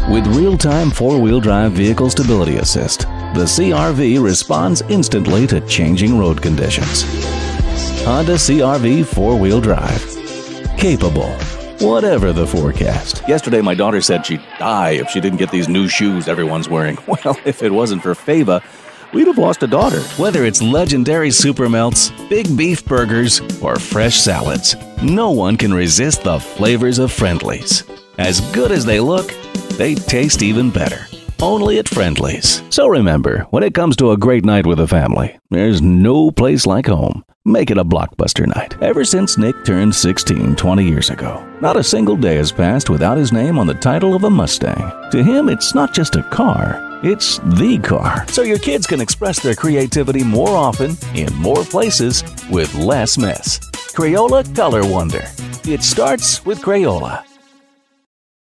With real-time four-wheel drive vehicle stability assist, the CR-V responds instantly to changing road conditions. Honda CR-V four-wheel drive. Capable, whatever the forecast. Yesterday, my daughter said she'd die if she didn't get these new shoes everyone's wearing. Well, if it wasn't for Fava, we'd have lost a daughter. Whether it's legendary super melts, big beef burgers, or fresh salads, no one can resist the flavors of Friendly's. As good as they look, they taste even better. Only at Friendly's. So remember, when it comes to a great night with the family, there's no place like home. Make it a blockbuster night. Ever since Nick turned 16 20 years ago, not a single day has passed without his name on the title of a Mustang. To him, it's not just a car, it's the car. So your kids can express their creativity more often, in more places, with less mess. Crayola Color Wonder. It starts with Crayola.